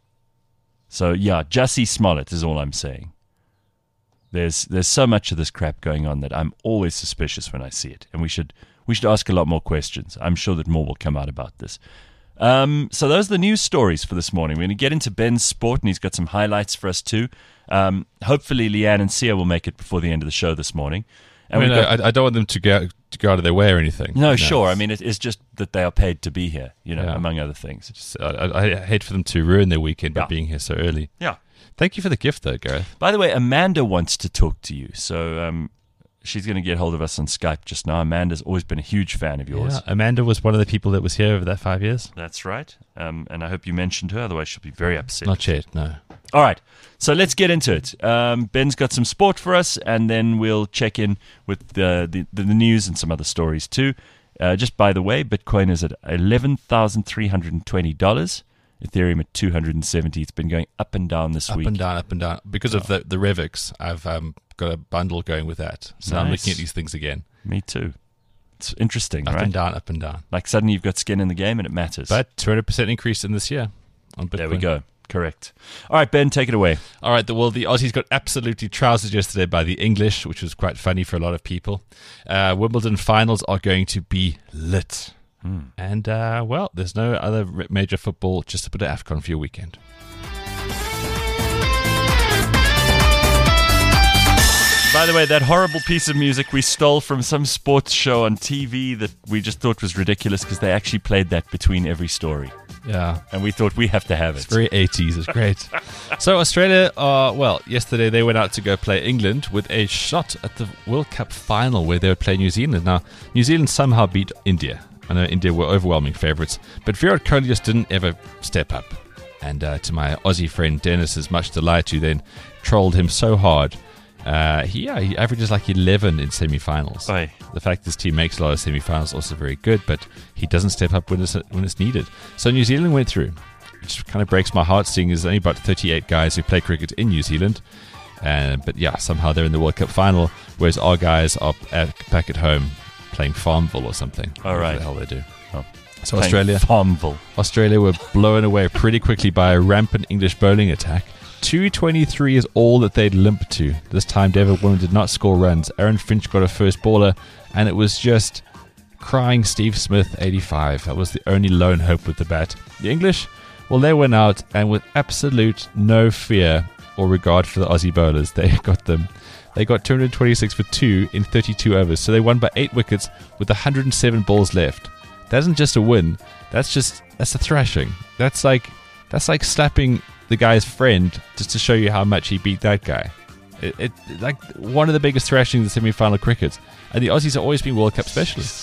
So, yeah, Jussie Smollett is all I'm saying. There's there's so much of this crap going on that I'm always suspicious when I see it, and we should we should ask a lot more questions. I'm sure that more will come out about this. Um, so those are the news stories for this morning. We're going to get into Ben's sport, and he's got some highlights for us too. Um, hopefully, Leanne and Sia will make it before the end of the show this morning. And I mean, we've got, I, I don't want them to go to go out of their way or anything. no, sure. I mean, it, it's just that they are paid to be here, you know, Yeah. among other things. Just, I, I hate for them to ruin their weekend by Yeah. being here so early. Yeah. Thank you for the gift, though, Gareth. By the way, Amanda wants to talk to you, so um, she's going to get hold of us on Skype just now. Amanda's always been a huge fan of yours. Yeah, Amanda was one of the people that was here over that five years. That's right. Um, and I hope you mentioned her, otherwise she'll be very upset. Not yet, no. All right, so let's get into it. Um, Ben's got some sport for us, and then we'll check in with the, the, the news and some other stories too. Uh, just by the way, Bitcoin is at eleven thousand three hundred twenty dollars. Ethereum at two hundred seventy. It's been going up and down this Up week. and down, up and down. Because of the, the Revix, I've um, got a bundle going with that. So I'm Nice. looking at these things again. Me too. It's interesting, Up right? and down, up and down. Like suddenly you've got skin in the game and it matters. But two hundred percent increase in this year on Bitcoin. there we go. Correct. All right, Ben, take it away. All right, the, well, the Aussies got absolutely trousered yesterday by the English, which was quite funny for a lot of people. Uh, Wimbledon finals are going to be lit. Mm. And, uh, well, there's no other major football, just a bit of AFCON for your weekend. By the way, that horrible piece of music we stole from some sports show on T V that we just thought was ridiculous because they actually played that between every story. Yeah. And we thought we have to have it. It's very eighties. It's great. So Australia, uh, well, yesterday they went out to go play England with a shot at the World Cup final where they would play New Zealand. Now, New Zealand somehow beat India. I know India were overwhelming favourites, but Virat Kohli just didn't ever step up. And uh, to my Aussie friend Dennis's much delight, who then trolled him so hard, uh, he, yeah, he averages like eleven in semi-finals. Aye. The fact this team makes a lot of semi-finals is also very good, but he doesn't step up when it's, when it's needed. So New Zealand went through, which kind of breaks my heart, seeing there's only about thirty-eight guys who play cricket in New Zealand. Uh, but yeah, somehow they're in the World Cup final, whereas our guys are at, back at home playing Farmville or something. All right. Whatever the hell they do. Oh. So Playing Australia, Farmville. Australia were blown away pretty quickly by a rampant English bowling attack. two twenty-three is all that they'd limped to. This time, David Warner did not score runs. Aaron Finch got a first baller, and it was just crying Steve Smith, eighty-five. That was the only lone hope with the bat. The English, well, they went out, and with absolute no fear or regard for the Aussie bowlers, they got them. They got two twenty-six for two in thirty-two overs, so they won by eight wickets with one hundred seven balls left. That isn't just a win. That's just that's a thrashing. That's like that's like slapping the guy's friend just to show you how much he beat that guy. It, it like one of the biggest thrashings in semi-final cricket. And the Aussies have always been World Cup specialists.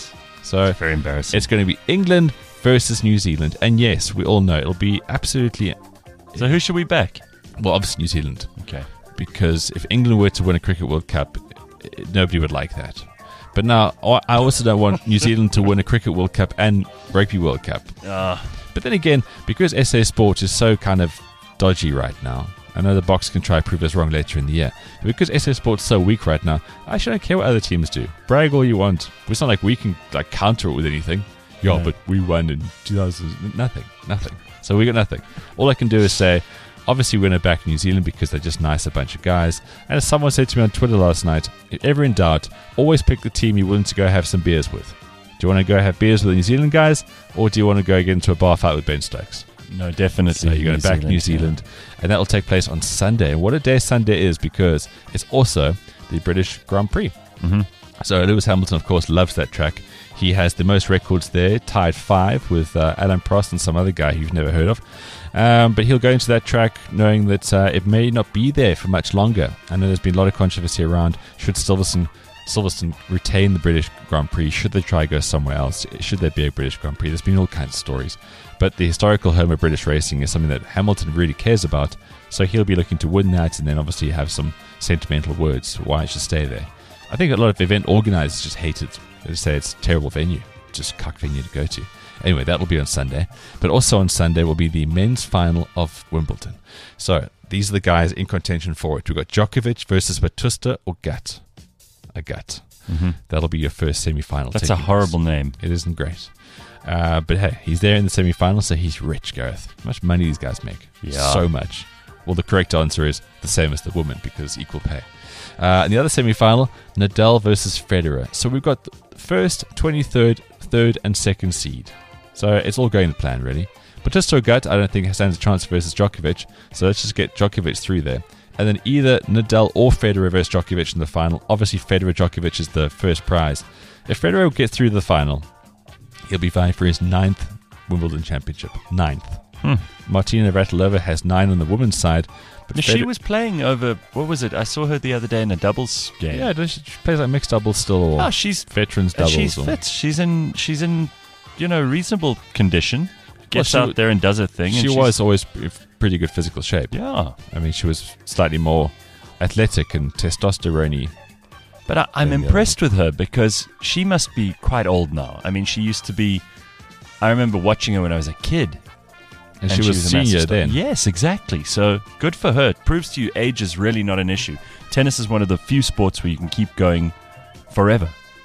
So Very embarrassing. it's going to be England versus New Zealand. And yes, we all know it'll be absolutely... So who should we back? Well, obviously New Zealand. Okay. Because if England were to win a Cricket World Cup, i- nobody would like that. But now, I I also don't want New Zealand to win a Cricket World Cup and Rugby World Cup. Ah, But then again, because S A Sport is so kind of dodgy right now, I know the Box can try to prove us wrong later in the year, but because S A Sport's so weak right now, I actually don't care what other teams do. Brag all you want. It's not like we can like counter it with anything. Yeah, No. but we won in two thousand. Nothing. Nothing. So we got nothing. All I can do is say, obviously we're going to back New Zealand because they're just nice, a bunch of guys. And as someone said to me on Twitter last night, if ever in doubt, always pick the team you're willing to go have some beers with. Do you want to go have beers with the New Zealand guys, or do you want to go get into a bar fight with Ben Stokes? no, definitely. So you're going to back New Zealand, and that will take place on Sunday. And what a day Sunday is, because it's also the British Grand Prix. Mm-hmm. So Lewis Hamilton, of course, loves that track. He has the most records there, tied five with uh, Alan Prost and some other guy you've never heard of. Um, but he'll go into that track knowing that uh, it may not be there for much longer. I know there's been a lot of controversy around should Silverstone, Silverstone retain the British Grand Prix? Should they try to go somewhere else? Should there be a British Grand Prix? There's been all kinds of stories. But the historical home of British racing is something that Hamilton really cares about. So he'll be looking to win that and then obviously have some sentimental words why it should stay there. I think a lot of event organisers just hate it. They just say it's a terrible venue. Just cuck venue to go to. Anyway, that will be on Sunday. But also on Sunday will be the men's final of Wimbledon. So these are the guys in contention for it. We've got Djokovic versus Batusta or Gut. A Gut. Mm-hmm. That'll be your first semi-final. That's a horrible name. It isn't great. Uh, but hey, he's there in the semi-final, so he's rich, Gareth. How much money these guys make? Yeah. So much. Well, the correct answer is the same as the woman, because equal pay. Uh, and the other semi-final, Nadal versus Federer. So we've got the first, twenty-third, third, and second seed. So it's all going to plan, really. But just to a gut, I don't think stands a chance versus Djokovic. So let's just get Djokovic through there. And then either Nadal or Federer versus Djokovic in the final. Obviously, Federer Djokovic is the first prize. If Federer gets through the final, he'll be vying for his ninth Wimbledon championship. Ninth. Hmm. Martina Navratilova has nine on the women's side. But She Federer- was playing over, what was it? I saw her the other day in a doubles game. Yeah, does she, she plays like mixed doubles still, or Oh, she's veterans uh, doubles. she's or, fit. She's in, she's in, you know, reasonable condition. Gets she out w- there and does her thing. She and she's- was always p- pretty good physical shape. Yeah. I mean, she was slightly more athletic and testosterone-y. But I, I'm Then, uh, impressed with her because she must be quite old now. I mean, she used to be, I remember watching her when I was a kid. And, she, was, a senior massive star. then. Yes, exactly. So good for her. It proves to you age is really not an issue. Tennis is one of the few sports where you can keep going forever.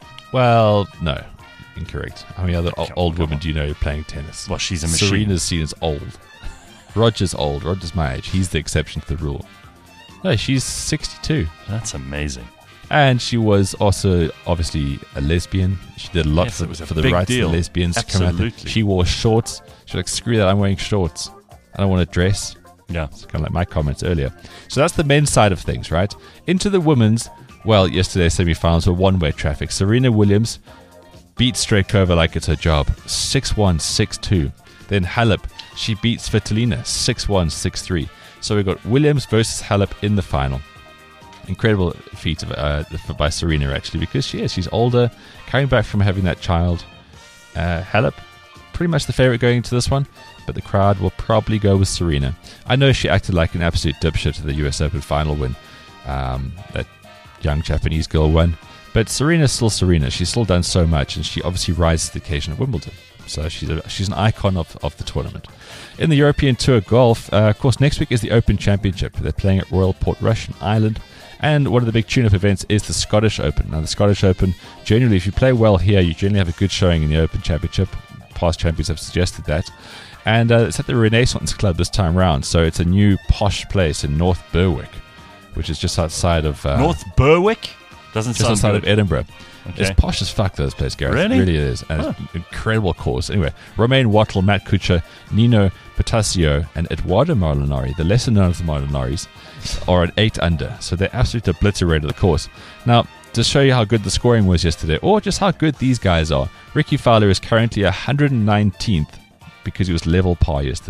Well, no. Incorrect. How many other o- Come- old come women on. do you know playing tennis? Well, she's a machine. Serena's seen as old. Roger's old. Roger's my age. He's the exception to the rule. No, she's sixty-two. That's amazing. And she was also obviously a lesbian. She did a lot Yes, for, it was a for the big rights deal. of lesbians to come out there. Absolutely. She wore shorts. She was like, screw that, I'm wearing shorts. I don't want to dress. Yeah. It's kind of like my comments earlier. So that's the men's side of things, right? Into the women's, well, yesterday's semi-finals were one-way traffic. Serena Williams beat Strelkova like it's her job, six one, six two. Then Halep, she beats Svitolina, six one, six three. So we've got Williams versus Halep in the final. Incredible feat of, uh, by Serena, actually, because she is. She's older, coming back from having that child. Uh, Halep, pretty much the favourite going into this one, but the crowd will probably go with Serena. I know she acted like an absolute dipshit to the U S Open final win. Um, that young Japanese girl won. But Serena's still Serena. She's still done so much, and she obviously rises to the occasion at Wimbledon. So she's a, she's an icon of, of the tournament. In the European Tour Golf, uh, of course, next week is the Open Championship. They're playing at Royal Portrush in Ireland. And one of the big tune-up events is the Scottish Open. Now, the Scottish Open, generally, if you play well here, you generally have a good showing in the Open Championship. Past champions have suggested that. And uh, it's at the Renaissance Club this time round. So it's a new posh place in North Berwick, which is just outside of... Uh, North Berwick? Doesn't just sound outside good. of Edinburgh. Okay. It's posh as fuck, those places, Gareth. Really? It really is. And Huh. it's an incredible course. Anyway, Romain Wattle, Matt Kuchar, Nino Patasio, and Eduardo Molinari, the lesser known of the Molinaris, are at eight under. So they absolutely obliterated the course. Now, to show you how good the scoring was yesterday, or just how good these guys are, Ricky Fowler is currently one hundred nineteenth because he was level par yesterday.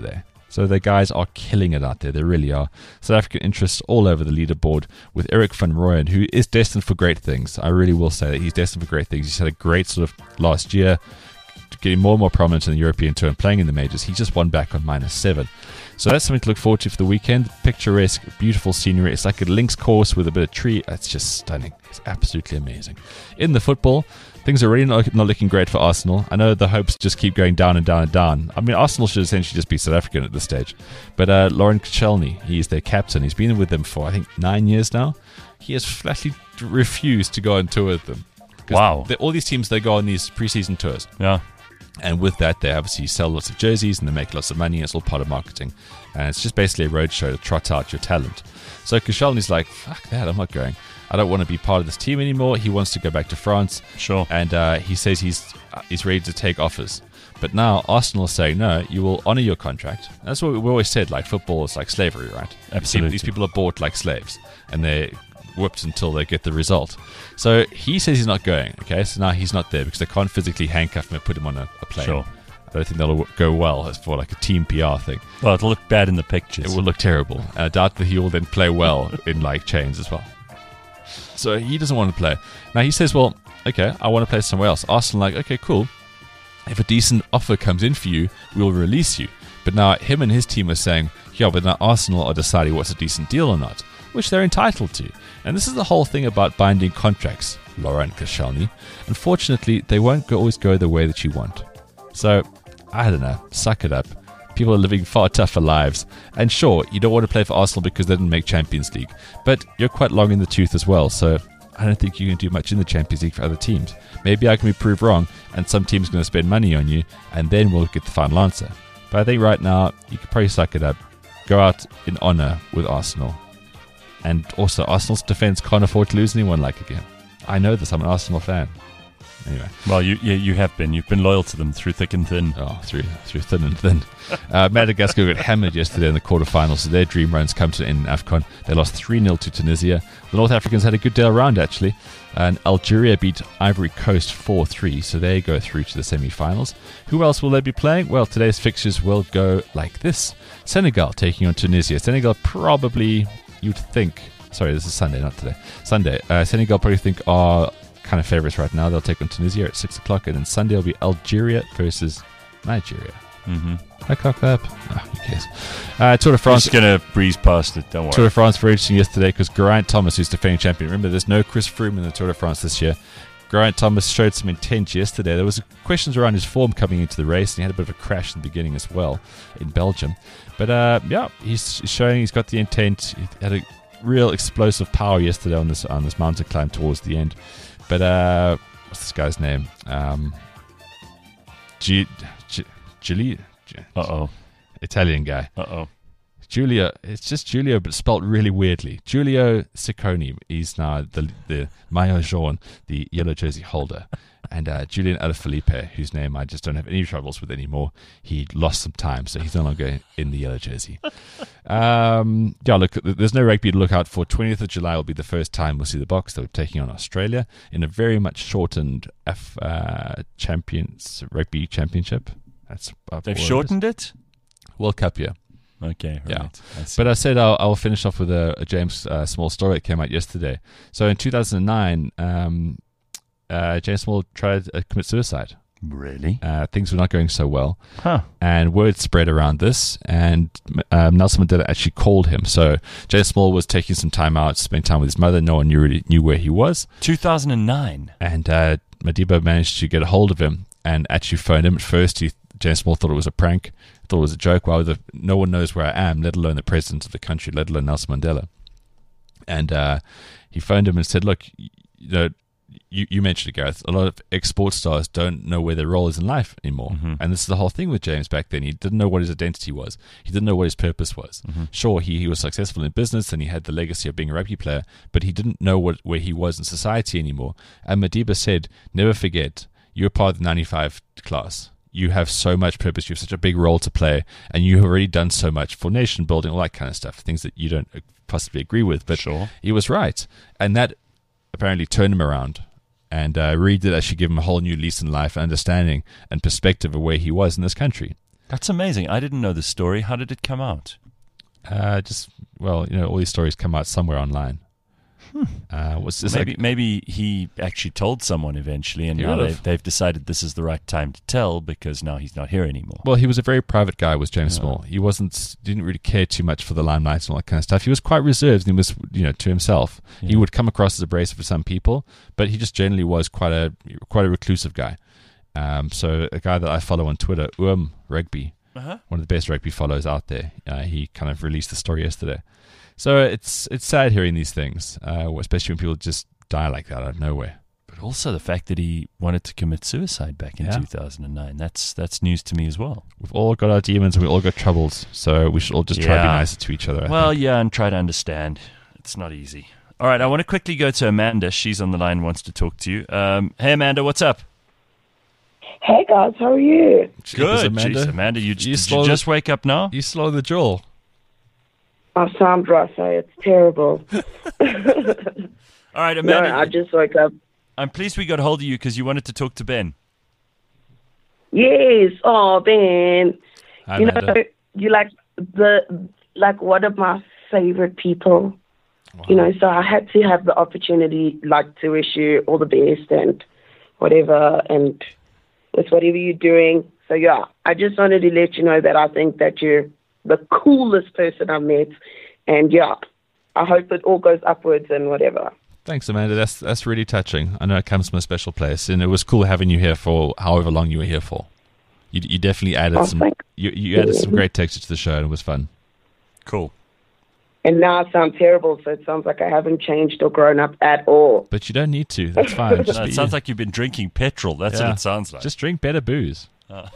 So the guys are killing it out there. They really are. South African interests all over the leaderboard with Eric van Rooyen, who is destined for great things. I really will say that he's destined for great things. He's had a great sort of last year, getting more and more prominent in the European Tour and playing in the majors. He just won back on minus seven. So that's something to look forward to for the weekend. Picturesque, beautiful scenery. It's like a links course with a bit of tree. It's just stunning. It's absolutely amazing. In the football, things are really not, not looking great for Arsenal. I know the hopes just keep going down and down and down. I mean, Arsenal should essentially just be South African at this stage. But uh, Lauren Koscielny, he's their captain. He's been with them for, I think, nine years now. He has flatly refused to go on tour with them. Wow. All these teams, they go on these preseason tours. Yeah. And with that, they obviously sell lots of jerseys and they make lots of money. It's all part of marketing. And it's just basically a roadshow to trot out your talent. So Koscielny's like, fuck that, I'm not going. I don't want to be part of this team anymore. He wants to go back to France. Sure. And uh, he says he's uh, he's ready to take offers. But now Arsenal is saying, no, you will honour your contract. That's what we always said, like football is like slavery, right? Absolutely. These people are bought like slaves. And they're whipped until they get the result. So he says he's not going, okay? So now he's not there because they can't physically handcuff him and put him on a, a plane. Sure. I don't think that'll go well as for like a team P R thing. Well, it'll look bad in the pictures. It will look terrible. And I doubt that he will then play well in like chains as well. So he doesn't want to play. Now he says, well, okay, I want to play somewhere else. Arsenal like, okay, cool. If a decent offer comes in for you, we'll release you. But now him and his team are saying, yeah, but now Arsenal are deciding what's a decent deal or not, which they're entitled to. And this is the whole thing about binding contracts, Laurent Koscielny. Unfortunately, they won't go, always go the way that you want. So, I don't know, suck it up. People are living far tougher lives. And sure, you don't want to play for Arsenal because they didn't make Champions League. But you're quite long in the tooth as well, so I don't think you can do much in the Champions League for other teams. Maybe I can be proved wrong, and some team's going to spend money on you, and then we'll get the final answer. But I think right now, you could probably suck it up. Go out in honour with Arsenal. And also, Arsenal's defence can't afford to lose anyone like again. I know this, I'm an Arsenal fan. Anyway. Well, you, you you have been. You've been loyal to them through thick and thin. Oh, through through thin and thin. Uh, Madagascar got hammered yesterday in the quarterfinals, so their dream runs come to an end in AFCON. They lost three nil to Tunisia. The North Africans had a good day around, actually. And Algeria beat Ivory Coast four three, so they go through to the semi-finals. Who else will they be playing? Well, today's fixtures will go like this. Senegal taking on Tunisia. Senegal probably, you'd think... Sorry, this is Sunday, not today. Sunday. Uh, Senegal probably think are kind of favourites right now. They'll take on Tunisia at six o'clock, and then Sunday will be Algeria versus Nigeria. Mm-hmm. I cock that up. Oh, who cares? Uh, Tour de I'm France. just going to breeze past it, don't worry. Tour de France very interesting yesterday because Geraint Thomas, who's defending champion. Remember, there's no Chris Froome in the Tour de France this year. Geraint Thomas showed some intent yesterday. There was questions around his form coming into the race, and he had a bit of a crash in the beginning as well in Belgium. But uh, yeah, he's showing he's got the intent. He had a real explosive power yesterday on this on this mountain climb towards the end. But uh, what's this guy's name? Um, G- G- Giulio. G- Uh-oh. Italian guy. Uh-oh. Giulio, it's just Giulio, but spelt really weirdly. Giulio Ciccone, he's now the the maillot jaune, the yellow jersey holder. And uh, Julian Alaphilippe, whose name I just don't have any troubles with anymore, he lost some time, so he's no longer in the yellow jersey. um, yeah, look, there's no rugby to look out for. twentieth of July will be the first time we'll see the Boks. They're taking on Australia in a very much shortened F uh, Champions Rugby Championship. That's They've shortened it? World Cup year. Okay, right. Yeah. I see. But I said I'll, I'll finish off with a, a James uh, Small story that came out yesterday. So in two thousand nine, um, uh, James Small tried to commit suicide. Really? Uh, things were not going so well. Huh. And word spread around this, and um, Nelson Mandela actually called him. So James Small was taking some time out, spent time with his mother. No one knew, really knew where he was. two thousand nine. And uh, Madiba managed to get a hold of him and actually phoned him. At first, he, James Small thought it was a prank, thought it was a joke. Why would no one knows where I am, let alone the president of the country, let alone Nelson Mandela. And uh, he phoned him and said, look, you know, You, you mentioned it, Gareth. A lot of ex-sports stars don't know where their role is in life anymore. Mm-hmm. And this is the whole thing with James back then. He didn't know what his identity was. He didn't know what his purpose was. Mm-hmm. Sure, he, he was successful in business and he had the legacy of being a rugby player, but he didn't know what where he was in society anymore. And Madiba said, never forget, you're part of the ninety-five class. You have so much purpose. You have such a big role to play. And you have already done so much for nation building, all that kind of stuff, things that you don't possibly agree with. But sure. He was right. And that apparently turned him around. And uh, Reed did actually give him a whole new lease in life, understanding and perspective of where he was in this country. That's amazing. I didn't know the story. How did it come out? Uh, just well, you know, all these stories come out somewhere online. Hmm. Uh, was this maybe like, maybe he actually told someone eventually, and He now would've. they've, they've decided this is the right time to tell because now he's not here anymore. Well, he was a very private guy, was James Yeah. Small. He wasn't didn't really care too much for the limelight and all that kind of stuff. He was quite reserved and he was, you know, to himself. Yeah. He would come across as abrasive for some people, but he just generally was quite a quite a reclusive guy. Um, so a guy that I follow on Twitter, Um Rugby, Uh-huh. one of the best rugby followers out there. Uh, he kind of released the story yesterday. So it's it's sad hearing these things, uh, especially when people just die like that out of nowhere. But also the fact that he wanted to commit suicide back in Yeah. two thousand nine. That's that's news to me as well. We've all got our demons and we all got troubles, so we should all just try to be Yeah. nicer to each other. I Well, think. yeah, and try to understand. It's not easy. All right, I want to quickly go to Amanda. She's on the line, wants to talk to you. Um, hey, Amanda, what's up? Hey guys, how are you? Jeepers, Good. Amanda. Jeez, Amanda, you, You did you slow- just wake up now? You slow the jaw. I sound rough, eh? It's terrible. All right, No, Amanda, I just woke up. I'm pleased we got hold of you because you wanted to talk to Ben. Yes, oh Ben, Hi, you Amanda. know you like the like one of my favorite people. You know, so I had to have the opportunity, like, to wish you all the best and whatever, and with whatever you're doing. So yeah, I just wanted to let you know that I think that you're the coolest person I've met, and yeah, I hope it all goes upwards and whatever. Thanks, Amanda. That's that's really touching. I know it comes from a special place, and it was cool having you here for however long you were here for. You, you definitely added Oh, some. thank You, you added some great texture to the show, and it was fun. Cool. And now I sound terrible, so it sounds like I haven't changed or grown up at all. But you don't need to. That's fine. Just No, be it sounds you. like you've been drinking petrol. That's Yeah. what it sounds like. Just drink better booze. All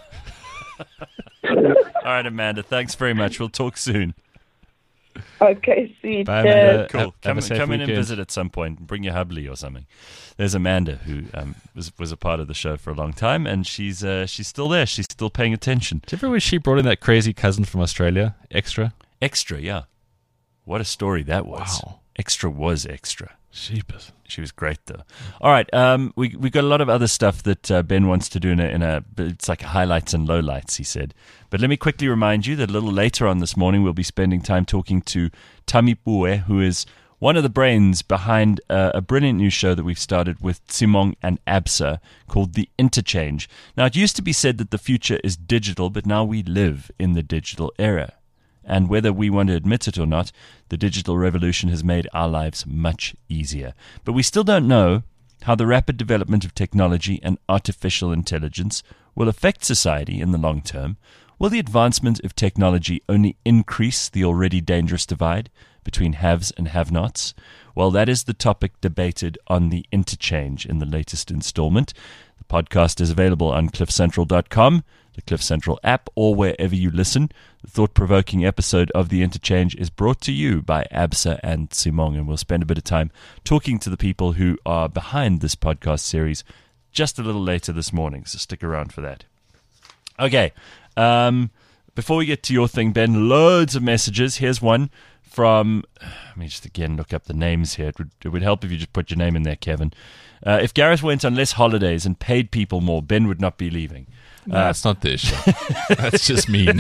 right, Amanda, thanks very much. We'll talk soon. Okay, see, Bye, cheers. Amanda. Cool. Have- come have a safe come in and weekend. visit at some point. And bring your hubby or something. There's Amanda, who um, was was a part of the show for a long time, and she's uh, she's still there. She's still paying attention. Do you remember when she brought in that crazy cousin from Australia, Extra? Extra, yeah. What a story that was. Wow. Extra was extra. Sheepers. She was great, though. All right, um, we we got a lot of other stuff that uh, Ben wants to do in a, in a. It's like highlights and lowlights, he said. But let me quickly remind you that a little later on this morning we'll be spending time talking to Tami Pue, who is one of the brains behind uh, a brilliant new show that we've started with Simong and Absa called The Interchange. Now, it used to be said that the future is digital, but now we live in the digital era. And whether we want to admit it or not, the digital revolution has made our lives much easier. But we still don't know how the rapid development of technology and artificial intelligence will affect society in the long term. Will the advancement of technology only increase the already dangerous divide between haves and have-nots? Well, that is the topic debated on The Interchange in the latest installment. The podcast is available on cliff central dot com, the Cliff Central app, or wherever you listen. The thought-provoking episode of The Interchange is brought to you by Absa and Simong, and we'll spend a bit of time talking to the people who are behind this podcast series just a little later this morning, so stick around for that. Okay, um, before we get to your thing, Ben, loads of messages. Here's one from, let me just again look up the names here. It would, it would help if you just put your name in there, Kevin. Uh, if Gareth went on less holidays and paid people more, Ben would not be leaving. No, that's not the issue. That's just mean.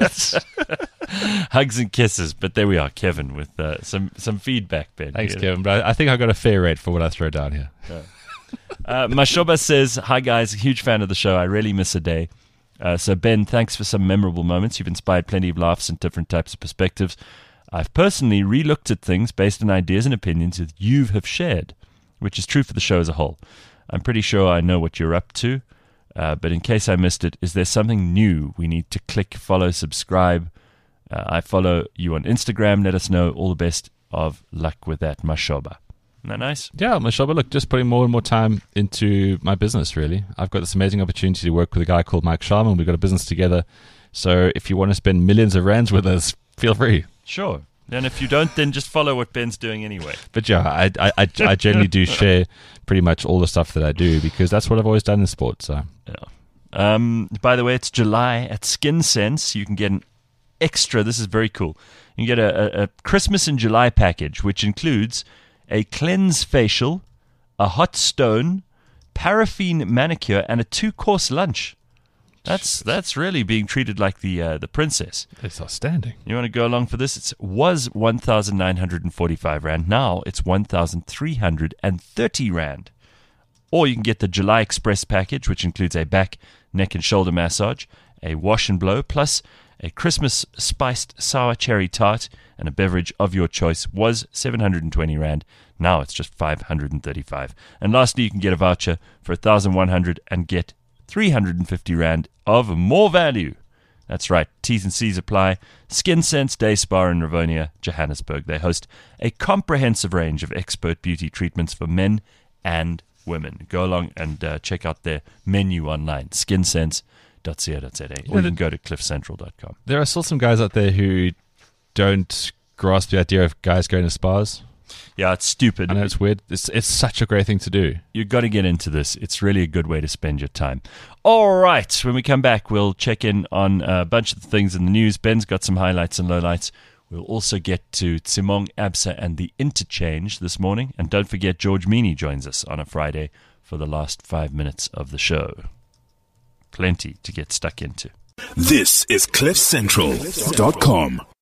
Hugs and kisses, but there we are, Kevin, with uh, some some feedback, Ben. Thanks, Yeah. Kevin. But I, I think I got a fair rate for what I throw down here. Uh, Mashoba says, hi guys, huge fan of the show. I really miss a day. Uh, so Ben, thanks for some memorable moments. You've inspired plenty of laughs and different types of perspectives. I've personally re-looked at things based on ideas and opinions that you have shared, which is true for the show as a whole. I'm pretty sure I know what you're up to, uh, but in case I missed it, is there something new we need to click, follow, subscribe? Uh, I follow you on Instagram. Let us know. All the best of luck with that, Mashoba. Isn't that nice? Yeah, Mashoba, look, just putting more and more time into my business, really. I've got this amazing opportunity to work with a guy called Mike Sharman. We've got a business together. So if you want to spend millions of rands with us, feel free. Sure. And if you don't, then just follow what Ben's doing anyway. But yeah, I, I, I, I generally do share pretty much all the stuff that I do because that's what I've always done in sport. So Yeah. Um, by the way, it's July at Skin Sense. You can get an extra. This is very cool. You can get a, a, a Christmas in July package, which includes a cleanse facial, a hot stone, paraffin manicure, and a two-course lunch. That's that's really being treated like the uh, the princess. It's outstanding. You want to go along for this? It was one thousand nine hundred forty-five rand. Now it's one thousand three hundred thirty rand. Or you can get the July Express package, which includes a back, neck and shoulder massage, a wash and blow, plus a Christmas spiced sour cherry tart and a beverage of your choice. Was seven hundred twenty rand. Now it's just five hundred thirty-five. And lastly, you can get a voucher for one thousand one hundred and get three hundred fifty rand of more value. That's right. T's and C's apply. Skin Sense Day Spa in Rivonia, Johannesburg. They host a comprehensive range of expert beauty treatments for men and women. Go along and uh, check out their menu online, skin sense dot co dot za, or you can go to cliff central dot com. There are still some guys out there who don't grasp the idea of guys going to spas. Yeah, it's stupid. I know it's weird. It's it's such a great thing to do. You've got to get into this. It's really a good way to spend your time. All right. When we come back, we'll check in on a bunch of the things in the news. Ben's got some highlights and lowlights. We'll also get to Tsimong, Absa, and the interchange this morning. And don't forget, George Meany joins us on a Friday for the last five minutes of the show. Plenty to get stuck into. This is cliff central dot com.